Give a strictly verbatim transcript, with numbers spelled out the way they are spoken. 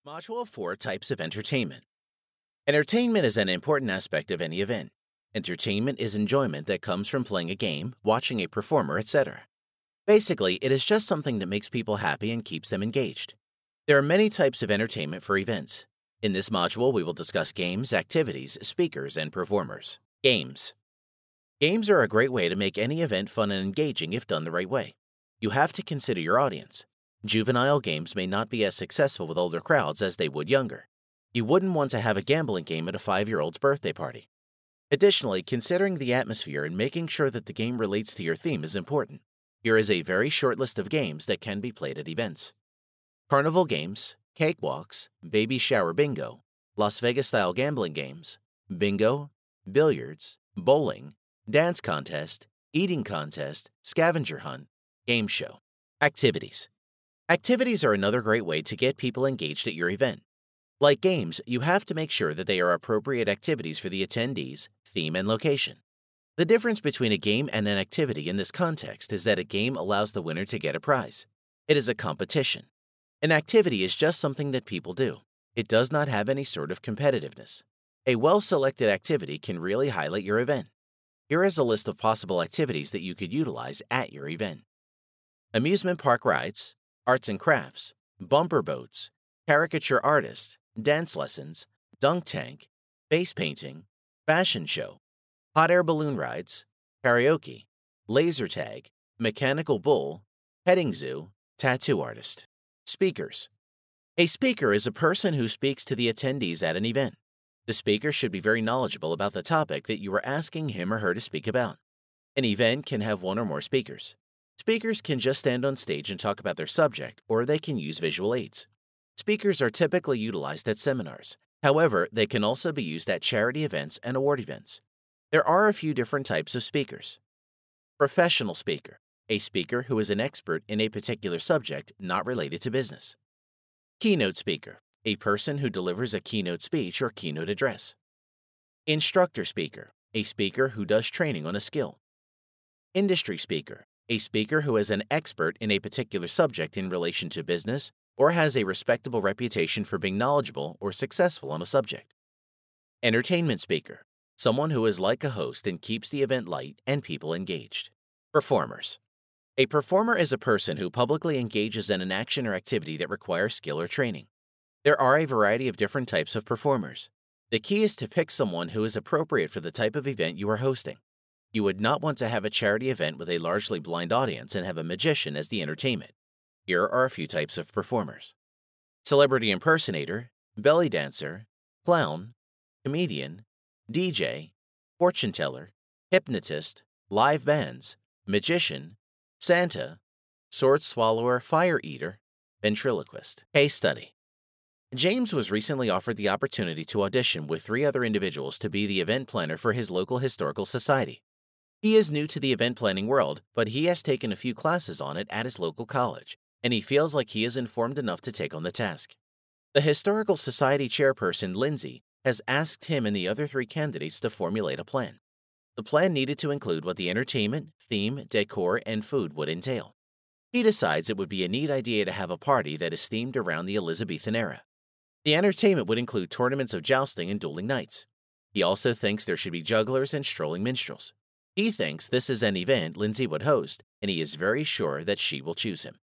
Module four Types of Entertainment. Entertainment is an important aspect of any event. Entertainment is enjoyment that comes from playing a game, watching a performer, et cetera. Basically, it is just something that makes people happy and keeps them engaged. There are many types of entertainment for events. In this module, we will discuss games, activities, speakers, and performers. Games. Games are a great way to make any event fun and engaging if done the right way. You have to consider your audience. Juvenile games may not be as successful with older crowds as they would younger. You wouldn't want to have a gambling game at a five-year-old's birthday party. Additionally, considering the atmosphere and making sure that the game relates to your theme is important. Here is a very short list of games that can be played at events. Carnival games, cakewalks, baby shower bingo, Las Vegas-style gambling games, bingo, billiards, bowling, dance contest, eating contest, scavenger hunt, game show. Activities. Activities are another great way to get people engaged at your event. Like games, you have to make sure that they are appropriate activities for the attendees, theme, and location. The difference between a game and an activity in this context is that a game allows the winner to get a prize. It is a competition. An activity is just something that people do. It does not have any sort of competitiveness. A well-selected activity can really highlight your event. Here is a list of possible activities that you could utilize at your event. Amusement park rides, arts and crafts, bumper boats, caricature artist, dance lessons, dunk tank, face painting, fashion show, hot air balloon rides, karaoke, laser tag, mechanical bull, petting zoo, tattoo artist. Speakers. A speaker is a person who speaks to the attendees at an event. The speaker should be very knowledgeable about the topic that you are asking him or her to speak about. An event can have one or more speakers. Speakers can just stand on stage and talk about their subject, or they can use visual aids. Speakers are typically utilized at seminars. However, they can also be used at charity events and award events. There are a few different types of speakers. Professional speaker, a speaker who is an expert in a particular subject not related to business. Keynote speaker, a person who delivers a keynote speech or keynote address. Instructor speaker, a speaker who does training on a skill. Industry speaker, a speaker who is an expert in a particular subject in relation to business or has a respectable reputation for being knowledgeable or successful on a subject. Entertainment speaker, someone who is like a host and keeps the event light and people engaged. Performers. A performer is a person who publicly engages in an action or activity that requires skill or training. There are a variety of different types of performers. The key is to pick someone who is appropriate for the type of event you are hosting. You would not want to have a charity event with a largely blind audience and have a magician as the entertainment. Here are a few types of performers. Celebrity impersonator, belly dancer, clown, comedian, D J, fortune teller, hypnotist, live bands, magician, Santa, sword swallower, fire eater, ventriloquist. Case study. James was recently offered the opportunity to audition with three other individuals to be the event planner for his local historical society. He is new to the event planning world, but he has taken a few classes on it at his local college, and he feels like he is informed enough to take on the task. The Historical Society chairperson, Lindsay, has asked him and the other three candidates to formulate a plan. The plan needed to include what the entertainment, theme, decor, and food would entail. He decides it would be a neat idea to have a party that is themed around the Elizabethan era. The entertainment would include tournaments of jousting and dueling knights. He also thinks there should be jugglers and strolling minstrels. He thinks this is an event Lindsay would host, and he is very sure that she will choose him.